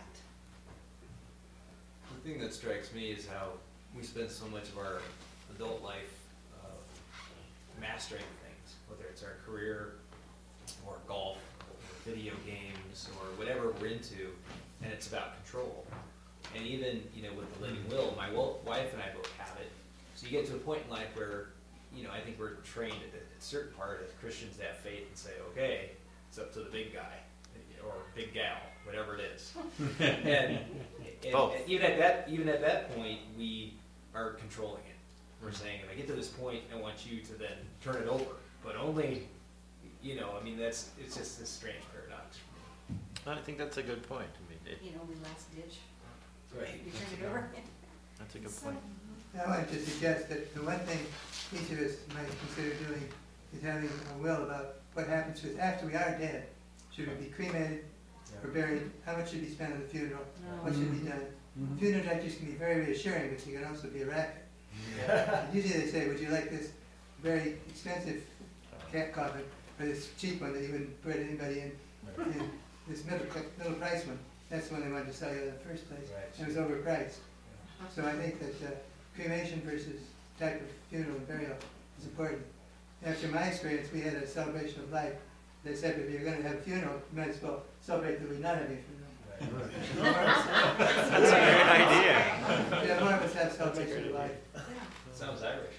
The thing that strikes me is how we spend so much of our adult life mastering things, whether it's our career or golf or video games or whatever we're into, and it's about control. And even, with the living will, my wife and I both have it. So you get to a point in life where, I think we're trained at a certain part as Christians to have faith and say, okay, it's up to the big guy or big gal, whatever it is. and even at that point, we are controlling it. We're saying, if I get to this point, I want you to then turn it over, but only, it's just this strange paradox. I think that's a good point. We last ditch. Right. You turn it over. That's a good point. I wanted to suggest that the one thing each of us might consider doing is having a will about what happens to us after we are dead. Should we be cremated or buried? How much should be spent on the funeral? What should be done? Funerals like this can be very reassuring, but you can also be a racket. Usually they say, would you like this very expensive cat coffin or this cheap one that you wouldn't put anybody in? This middle price one, that's the one they wanted to sell you in the first place. It was overpriced. So I think that cremation versus type of funeral and burial is important. After my experience, we had a celebration of life. They said if you're going to have a funeral, you might as well celebrate that we not have a funeral. That's a great idea. Yeah, more of us have celebration of life. Sounds Irish.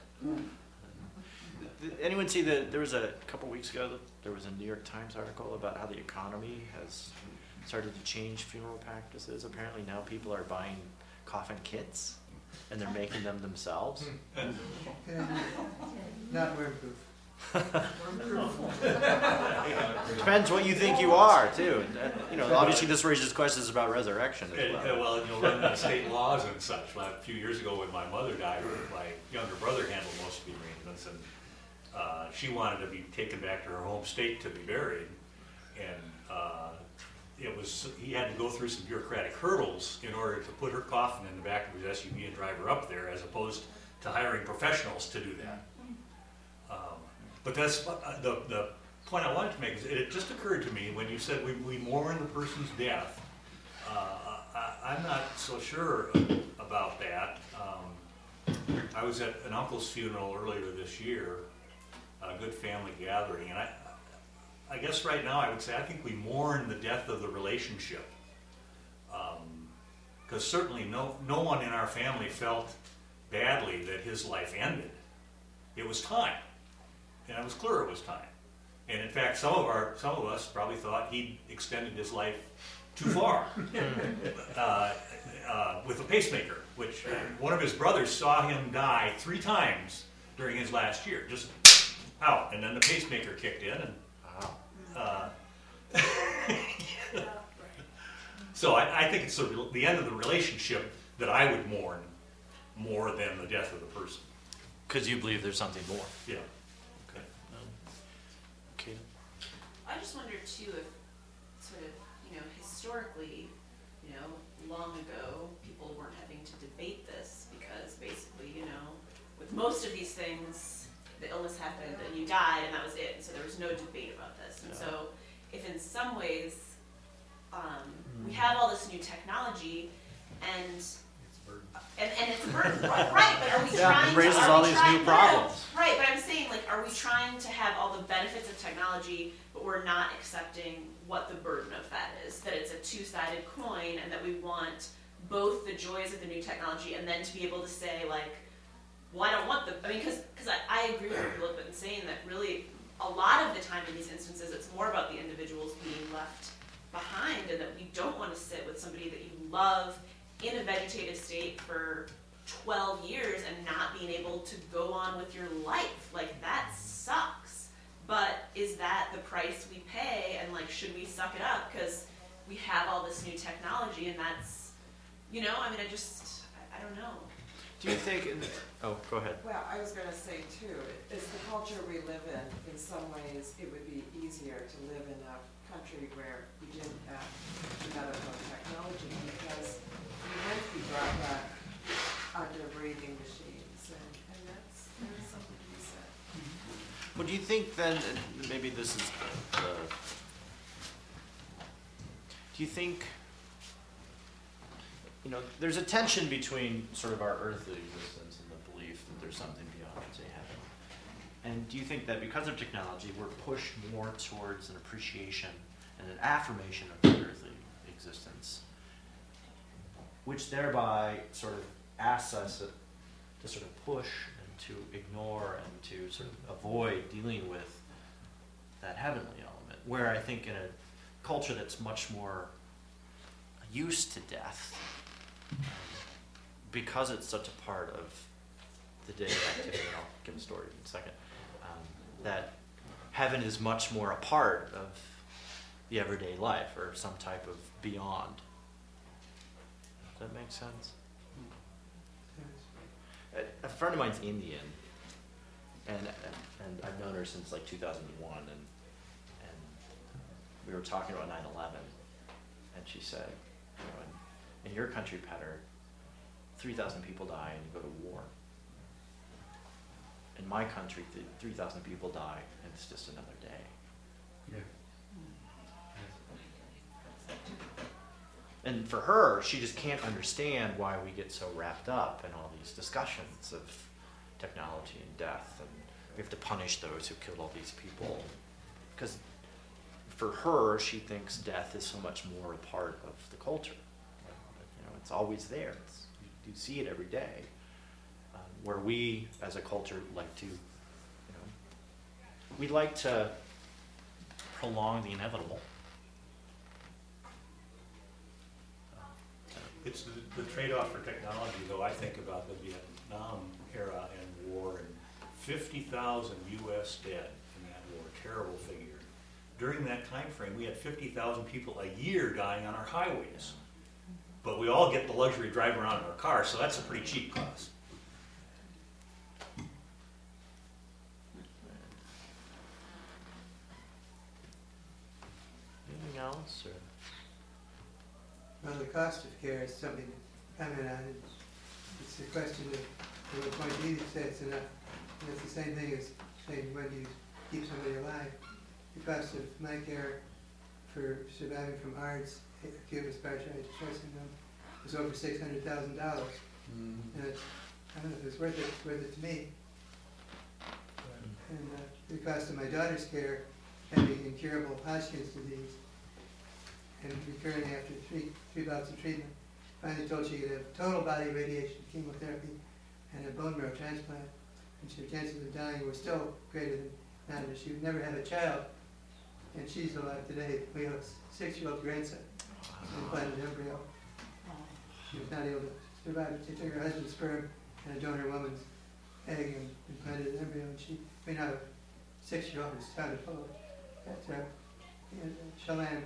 Did anyone see there was a couple weeks ago, there was a New York Times article about how the economy has started to change funeral practices. Apparently now people are buying coffin kits and they're making them themselves. Not worm-proof. Depends what you think you are, too. Obviously this raises questions about resurrection as well. Running on state laws and such. A few years ago when my mother died, my younger brother handled most of the arrangements, and she wanted to be taken back to her home state to be buried, and he had to go through some bureaucratic hurdles in order to put her coffin in the back of his SUV and drive her up there, as opposed to hiring professionals to do that. But that's the point I wanted to make. Is it just occurred to me when you said we mourn the person's death. I'm not so sure about that. I was at an uncle's funeral earlier this year, a good family gathering, and I guess right now I would say I think we mourn the death of the relationship. Because certainly no one in our family felt badly that his life ended. It was time, and it was clear it was time. And in fact, some of us probably thought he'd extended his life too far with a pacemaker, which one of his brothers saw him die 3 times during his last year, just out, and then the pacemaker kicked in, and so I think it's the end of the relationship that I would mourn more than the death of the person. Because you believe there's something more. Yeah. Okay. Okay. I just wonder too if sort of, historically, long ago, people weren't having to debate this because basically, with most of these things, the illness happened and you died and that was it. And so there was no debate about this. And so if in some ways we have all this new technology and it's a burden, right? But are we trying? It raises all these new problems. Right, but I'm saying, are we trying to have all the benefits of technology, but we're not accepting what the burden of that is? That it's a two-sided coin, and that we want both the joys of the new technology, and then to be able to say, well, I don't want the. I mean, because I agree with what people have been saying that really a lot of the time in these instances, it's more about the individuals being left behind, and that we don't want to sit with somebody that you love in a vegetative state for 12 years and not being able to go on with your life. That sucks. But is that the price we pay? And should we suck it up because we have all this new technology? And that's, I don't know. Do you think? Oh, go ahead. Well, I was going to say too, is the culture we live in some ways, it would be easier to live in a country where we didn't have medical technology because we wouldn't be brought back under breathing machines, and there's something to be said. Well, do you think then, and maybe this is do you think, there's a tension between sort of our earthly existence and the belief that there's something beyond, say, heaven. And do you think that because of technology, we're pushed more towards an appreciation and an affirmation of the earthly existence, which thereby sort of asks us to sort of push and to ignore and to sort of avoid dealing with that heavenly element, where I think in a culture that's much more used to death, because it's such a part of the daily activity, and I'll give a story in a second, that heaven is much more a part of the everyday life or some type of beyond. Does that make sense? A friend of mine's Indian, and I've known her since 2001, and we were talking about 9/11, and she said, in your country, Petter, 3,000 people die and you go to war. In my country, 3,000 people die and it's just another day. Yeah. And for her, she just can't understand why we get so wrapped up in all these discussions of technology and death, and we have to punish those who killed all these people. Because for her, she thinks death is so much more a part of the culture. It's always there. You see it every day. Where we, as a culture, like to, we like to prolong the inevitable. It's the trade-off for technology, though. I think about the Vietnam era and war, and 50,000 U.S. dead in that war. Terrible figure. During that time frame, we had 50,000 people a year dying on our highways. But we all get the luxury of driving around in our cars, so that's a pretty cheap cost. Anything else? Well, the cost of care is something to comment on. It's a question of, to what point Edith said, it's enough. And it's the same thing as saying, when do you keep somebody alive? The cost of my care for surviving from ARDS, acute respiratory distress syndrome, was over $600,000. And it's, I don't know if it's worth it to me. And the cost of my daughter's care having incurable Hodgkin's disease and recurring after three bouts of treatment. Finally told she could have total body radiation, chemotherapy, and a bone marrow transplant. And her chances of dying were still greater than 90. She would never have a child, and she's alive today. We have a 6-year-old grandson, implanted embryo. She was not able to survive. She took her husband's sperm and a donor woman's egg and implanted an embryo, and we now have a 6-year-old who's started full at Chelan.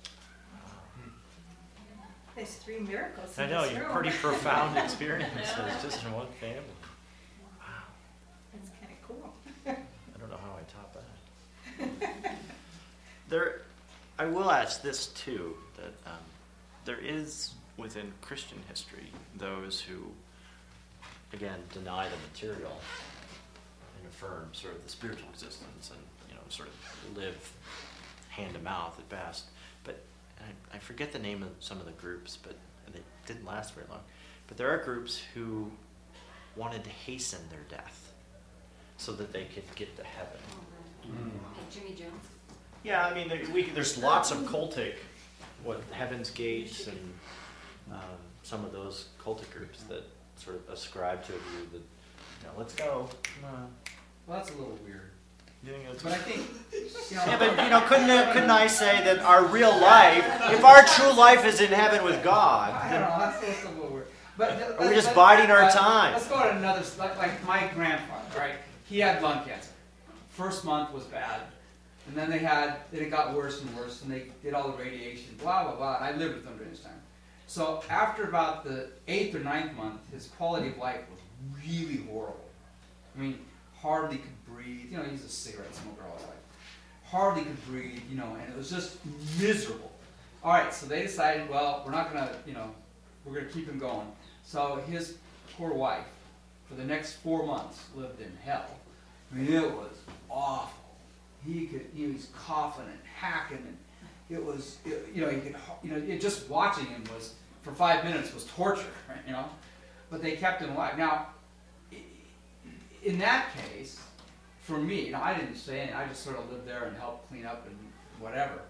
There's 3 miracles I in know, this you're room. pretty profound experiences just in one family. Wow, That's kind of cool. I don't know how I top that. I will ask this too, that there is within Christian history those who, again, deny the material and affirm sort of the spiritual existence and, sort of live hand to mouth at best. But I forget the name of some of the groups, but they didn't last very long. But there are groups who wanted to hasten their death so that they could get to heaven. Like Jimmy Jones? Yeah, I mean, there's lots of cultic, Heaven's Gates and some of those cultic groups that sort of ascribe to a view that, let's go, come on. Well, that's a little weird. You think it's But I think, yeah, but couldn't I say that our real life, if our true life is in heaven with God, I don't know, that's a little weird. But are we just biding our time? Let's go to another, like my grandfather, right? He had lung cancer. First month was bad. And then it got worse and worse, and they did all the radiation, blah, blah, blah. And I lived with him during this time. So after about the 8th or 9th month, his quality of life was really horrible. I mean, hardly could breathe. He's a cigarette smoker all his life. Hardly could breathe, and it was just miserable. All right, so they decided, well, we're not going to, we're going to keep him going. So his poor wife, for the next 4 months, lived in hell. I mean, it was awful. He was coughing and hacking, and it was, just watching him was, for 5 minutes, was torture, right, But they kept him alive. Now, in that case, for me, I didn't say anything. I just sort of lived there and helped clean up and whatever.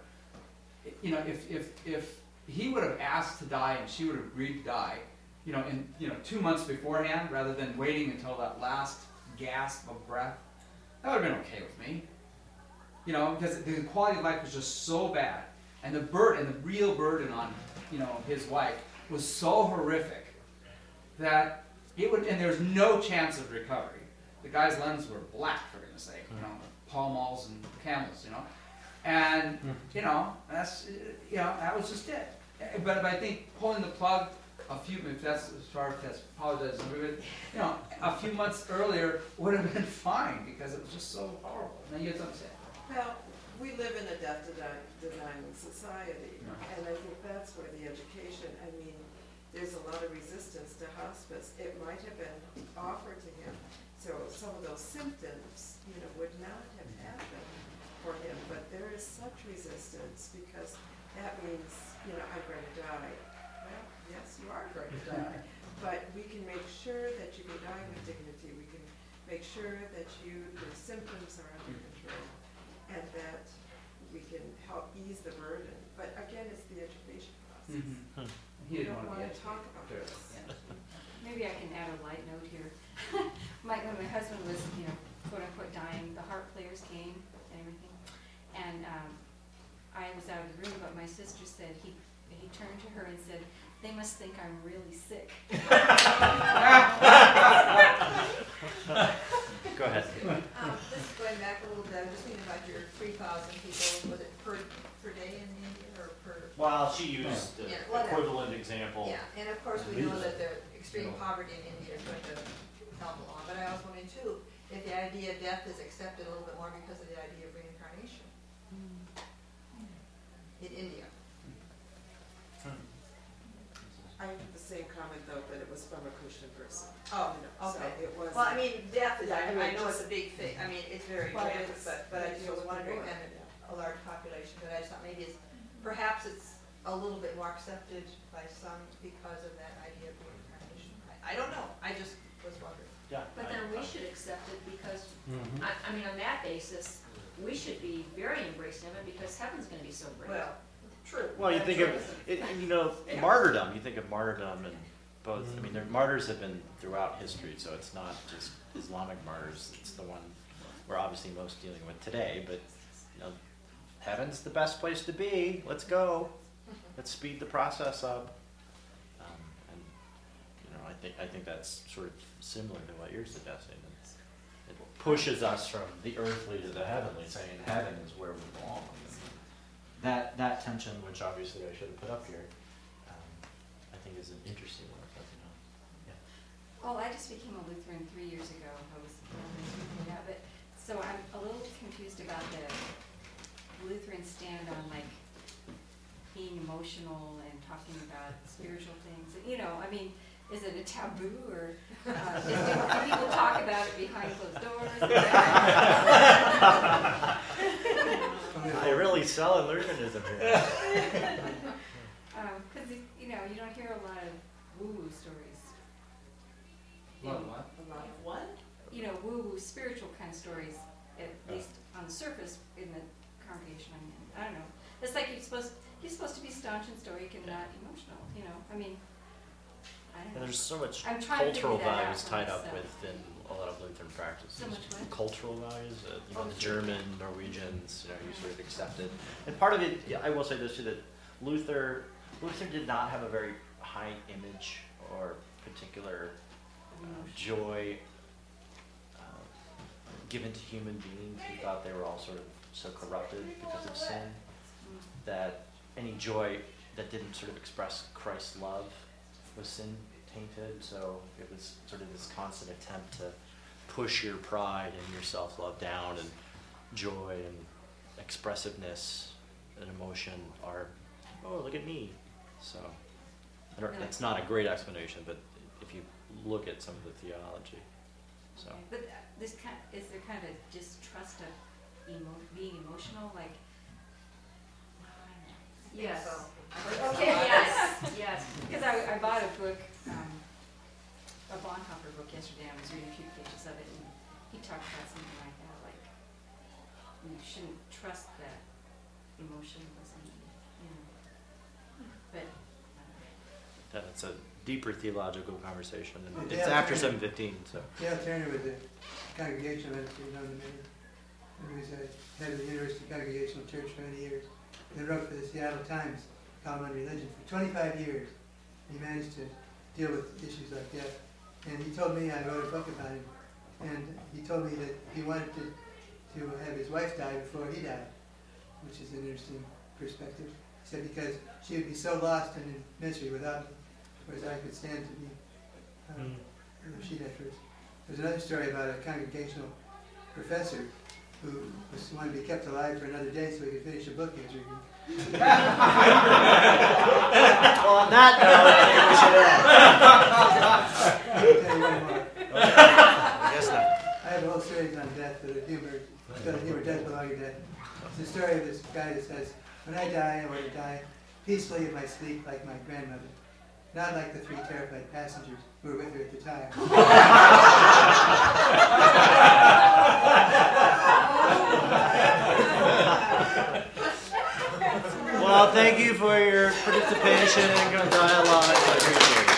If he would have asked to die and she would have agreed to die, in 2 months beforehand, rather than waiting until that last gasp of breath, that would have been okay with me. Because the quality of life was just so bad, and the real burden on, his wife was so horrific that and there was no chance of recovery. The guy's lungs were black, for goodness sake, Pall Malls and Camels, and that's that was just it. But I think pulling the plug apologize, a few months earlier would have been fine because it was just so horrible. Now you have to understand. Well, we live in a death-denying society, and I think that's where the education, there's a lot of resistance to hospice. It might have been offered to him, so some of those symptoms, would not have happened for him, but there is such resistance because that means, I'm going to die. Well, yes, you are going to die, but we can make sure that you can die with dignity. We can make sure that your symptoms are under control, and that we can help ease the burden. But again, it's the education process. Mm-hmm. You don't want to talk about this. Yeah. Maybe I can add a light note here. When my husband was, quote unquote dying, the harp players came and everything. And I was out of the room, but my sister said he turned to her and said, "They must think I'm really sick." Go ahead. This is going back a little bit, I'm just thinking about your 3,000 people, was it per day in India or per? Well, she used the Yeah, whatever. equivalent example. Yeah, and of course, we know that the extreme poverty in India is going to help along, but I was wondering too, if the idea of death is accepted a little bit more because of the idea of reincarnation in India. I have the same comment though, but it was from a Christian person. Oh, So okay. it was. Well, death is, Yeah, I know it's a big thing, it's very But rampant, it's- but I it just was feels wondering, more, and yeah. a large population, but I just thought maybe perhaps it's a little bit more accepted by some because of that idea of reincarnation. I don't know, I just was wondering. Yeah. But then we should accept it because, Mhm. on that basis, we should be very embracing of it because heaven's gonna be so great. Well, true. Well, you That's think of true. it, you know, Yeah. martyrdom. You think of martyrdom and both. I mean, martyrs have been throughout history, so it's not just Islamic martyrs. It's the one we're obviously most dealing with today. But you know, heaven's the best place to be. Let's go. Let's speed the process up. And you know, I think that's sort of similar to what you're suggesting. It pushes us from the earthly to the heavenly, saying heaven is where we belong. That tension, which obviously I should have put up here, I think is an interesting one. Well, I just became a Lutheran 3 years ago. I was but so I'm a little confused about the Lutheran stand on like being emotional and talking about spiritual things. You know, I mean, is it a taboo or do people talk about it behind closed doors? I really selling Lutheranism here. Because you know, you don't hear a lot of woo-woo stories. What? A lot of what? You know, woo-woo spiritual kind of stories, at least on the surface in the congregation I'm in. I don't know. It's like you're supposed to be staunch and stoic and not emotional. You know, I mean, I don't And know. there's so much I'm trying to cultural figure that out values for tied up myself. within a lot of Lutheran practices. So much what? Cultural values, you know, Oh, the sure. German, Norwegians, you know, you sort of accepted. And part of it, yeah, I will say this too, that Luther did not have a very high image or particular joy given to human beings. He thought they were all sort of so corrupted because of sin that any joy that didn't sort of express Christ's love was sin tainted. So it was sort of this constant attempt to push your pride and your self-love down, and joy and expressiveness and emotion are, oh, look at me. So it's not a great explanation, but if you look at some of the theology. So. But is there kind of a distrust of being emotional, like? Yes. Okay. Yes. Because I bought a book, a Bonhoeffer book yesterday. I was reading a few pages of it, and he talked about something like that, like you shouldn't trust that emotionalism, you know. But That's a deeper theological conversation, and Yeah, it's after Turner. 7:15. So. Dale Turner was a congregational minister, you know, he was head of the University Congregational Church for many years. He wrote for the Seattle Times, column on religion for 25 years. He managed to deal with issues like death. And he told me, I wrote a book about him, and he told me that he wanted to have his wife die before he died, which is an interesting perspective. He said because she would be so lost and in misery without me, whereas I could stand to be, she died first. There's another story about a congregational professor who wanted to be kept alive for another day so he could finish a book he was reading. Well, on that note, I think we should end. I'll tell you one more. I guess not. I have a whole series on death that are humor, death belonging to death. It's the story of this guy that says, when I die, I want to die peacefully in my sleep like my grandmother, not like the 3 terrified passengers who were with her at the time. Well, thank you for your participation and dialogue. I appreciate it.